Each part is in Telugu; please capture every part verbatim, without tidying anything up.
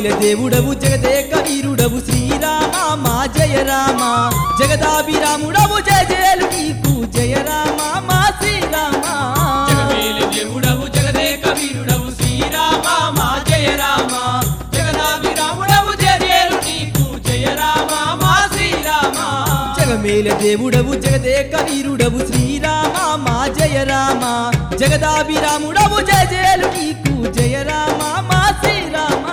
జగమేల దేవుడవు జగదేక వీరుడవు శ్రీరామ మా జయ రామ జగదాభిరాముడవు జయ జయలు నీకు జయ రామ మా శ్రీరామ జగమేల దేవుడవు జగదేక వీరుడవు శ్రీరామ మా జయ రామ జగదాభిరాముడవు జయ జయలు నీకు జయ రామ మా శ్రీరామ జగమేల దేవుడవు జగదేక వీరుడవు శ్రీరామ మా జయ రామ జగదాభిరాముడవు జయ జయలు నీకు జయ రామ మా శ్రీరామ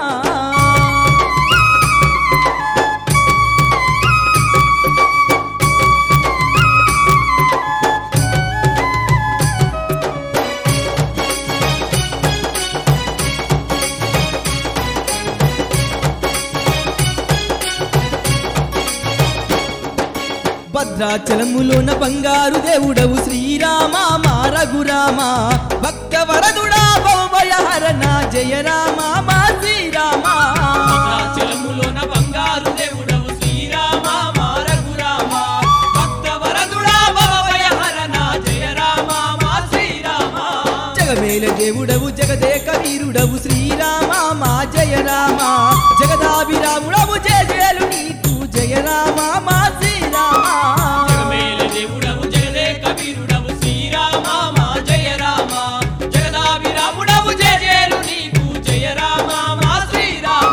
భద్రాచలములోన బంగారు దేవుడవు శ్రీరామ మా రఘురామ భక్త వరదుడా భవభయహరణ జయ రామ మా శ్రీరామ భద్రాచలములోన బంగారు దేవుడవు శ్రీరామ మా రఘురామ భక్త వరదుడా భవభయహరణ జయ రామ మా శ్రీరామ జగమేల దేవుడవు జగదేక వీరుడవు శ్రీరామ మా జయ రామ జగదాభిరాముడవు జయ జయలు నీకు జయ రామ మా శ్రీరామ జగమేల దేవుడవు జగదేక వీరుడవు శ్రీరామ మా జయ రామ జగదాభిరాముడవు జయ జయలు నీకు జయ రామ మా శ్రీరామ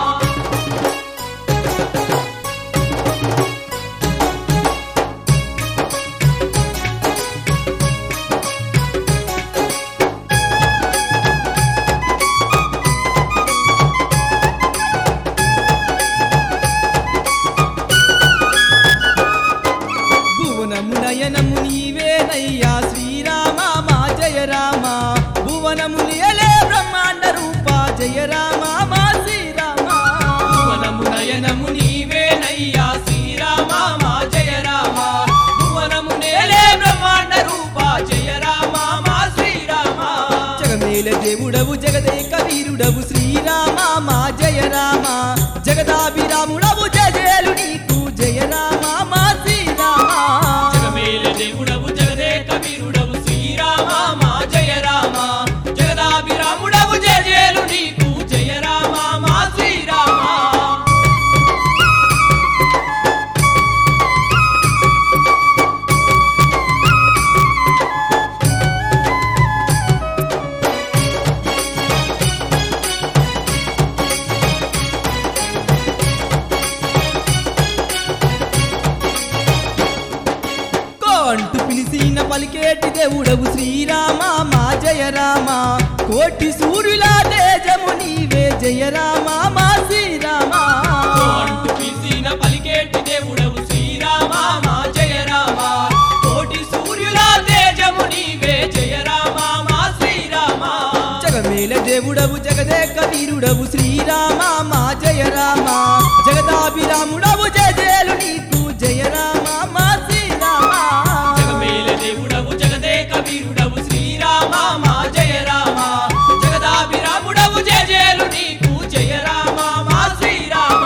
భువనము నయనము నీవేనయ్యా శ్రీరామ మా జయ రామ భువనము నియలే బ్రహ్మాండ రూప జయ రామ మా శ్రీరామ భువనము నయనము నీవేనయ్యా శ్రీరామ మా జయ రామ భువనము నేలే బ్రహ్మాండ రూప జయ రామ మా శ్రీరామ జగమేల దేవుడవు జగదేక వీరుడవు శ్రీరామ మా జయ రామ జగదాభిరాముడవు జయ జయలు నీకు జయ రామ మా శ్రీరామ జగమేల దేవుడవు జగదేక వీరుడవు శ్రీరామ మా జయ రామ జగదాభిరాముడవు జయ జయలు నీకు జయ రామ మా శ్రీరామ అంటూ పిలిచిన పలికేటి దేవుడవు శ్రీరామ మా జయ రామ కోటి సూర్యుల తేజము నీవే జయ రామ మా శ్రీరామ అంటూ పిలిచిన పలికేటి దేవుడవు శ్రీరామ మా జయ రామ కోటి సూర్యుల తేజము నీవే జయ రామ మా శ్రీరామ జగమేల దేవుడవు జగదేక వీరుడవు శ్రీరామ మా జయ రామ జగదాభిరాముడవు జయ జయలు నీకు జయ రామ మా శ్రీరామ జగమేల దేవుడవు జగదేక వీరుడవు శ్రీరామ మా జయ రామ జగదాభిరాముడవు జయ జయలు నీకు జయ రామ మా శ్రీరామ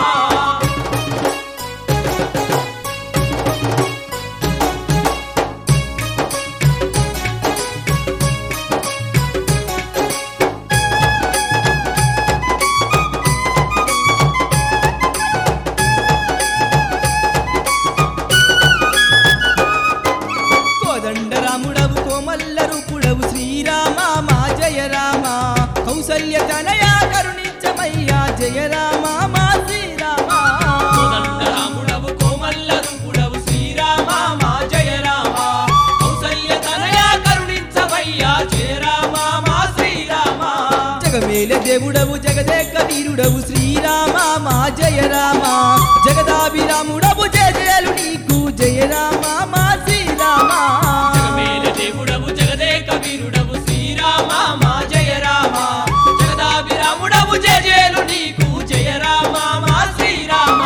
కోదండరాముడవు కోమల్ల రూపుడవు శ్రీరామ మా జయ రామ కౌసల్య తనయా కరుణించమయ్యా జయ రామ మా శ్రీరామ కోదండరాముడవు కోమల్ల రూపుడవు శ్రీరామ మా జయ రామ కౌసల్య తనయా కరుణించవయ్యా జయ రామ మా శ్రీరామ జగమేల దేవుడవు జగదేక వీరుడవు శ్రీరామ మా జయ రామ జగదాభిరాముడవు జయ జయలు నీకు జయ రామ మా శ్రీరామ జగమేల దేవుడవు జగదేక వీరుడవు శ్రీరామ మా జయ రామ జగదాభిరాముడవు జయ జయలు నీకు జయ రామ మా శ్రీరామ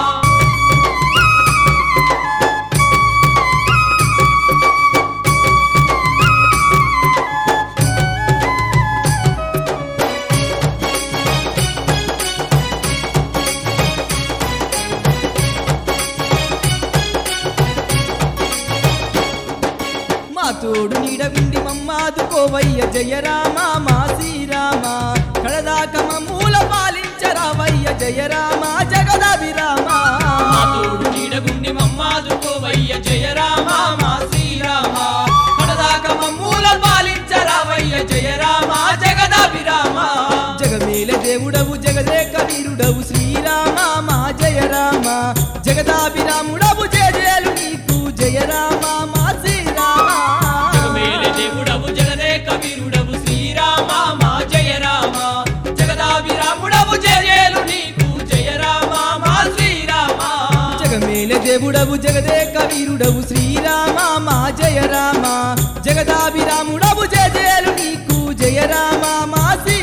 తోడు నీడ విండి మమ్మాదుకోవయ్య జయ రామ మా శ్రీరామ కడదాక మమ్మూల పాలించ పాలించరావయ్య జయ రామ జగదాభిరామ మా తోడు నీడగుండి మమ్మాదుకోవయ్య జయ రామ మా శ్రీరామ కడదాక మమ్మూల పాలించరావయ్య జయ రామ జగదాభిరామ జగమేల దేవుడవు జగదేక వీరుడవు శ్రీరామ మా జయ రామ జగదాభిరాముడవు జయ జయలు నీకు జయ రామ మా శ్రీరామ జగమేల దేవుడవు జగదేక వీరుడవు శ్రీరామ మా జయ రామ జగదాభిరాముడవు జయ జయలు నీకు జయ రామ మా శ్రీరామ జగమేల దేవుడవు జగదేక వీరుడవు శ్రీరామ మా జయ రామ జగదాభిరాముడవు జయ జయలు నీకు జయ రామ మా శ్రీ